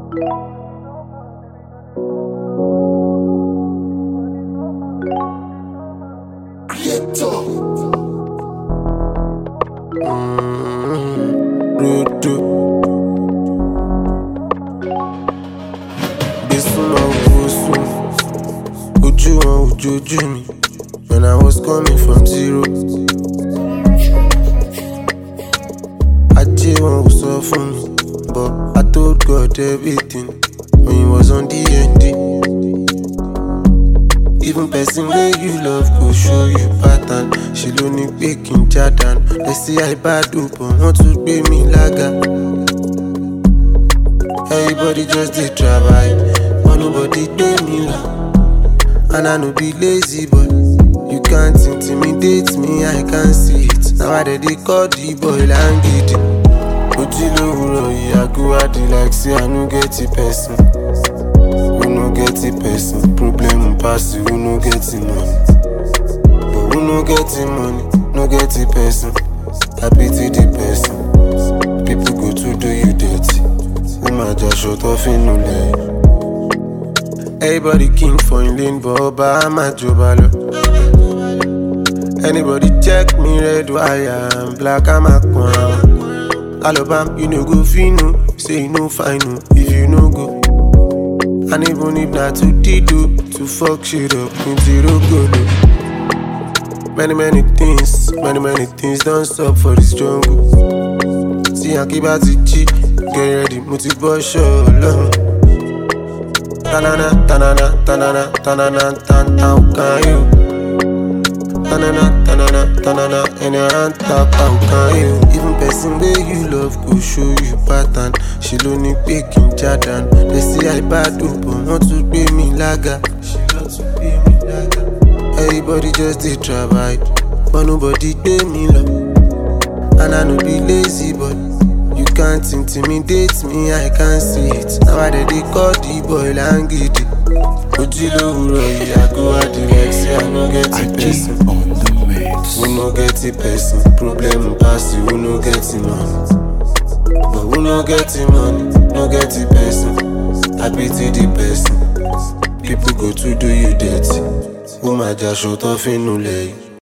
Me when I was coming from zero. I just want to for me, but I told God everything when he was on the ND. Even person where you love go show you pattern. She lonely baking Jordan. They say I bad up, but want to pay me laga. Everybody just dey try, but nobody pay me la. And I no be lazy, but you can't intimidate me, I can see it. Now I dey call the boy Langidi. Ojilo I go at the like say I no get it person. Who no get it person? Problem pass you, who no get it money. But who no get it money, no get it person. I pity the person. People go to do you dirty. Who might just shut off in no lane. Everybody king for in lane, but I'm a jobalo. Anybody check me red wire, I'm black, I'm a crown. Alabama, you no go fino, say you no fine no, if you no go. And even if not to do, to fuck shit up, in zero go. Many things don't stop for this jungle. See I keep out the G, get ready, multiple show long. Tanana, tanana, tanana, tanana, tanana, how can you? Tanana, tanana, tanana, in your hand tap, how can you? Even person where you love go show you pattern. She lonely baking Jordan. They say I bad up, but want to pay me laga. She love to pay me laga. Everybody just dey try, but nobody pay me love. And I no be lazy, but you can't intimidate me, I can see it. Now I dey call the boy Langidi. Ojilo I go at the like say I no get it person. Who no get it person? Problem pass you, who no get it money. But who no get it money, no get it person. I pity the person. People go to do you dirty. Who might just shut off in no lane.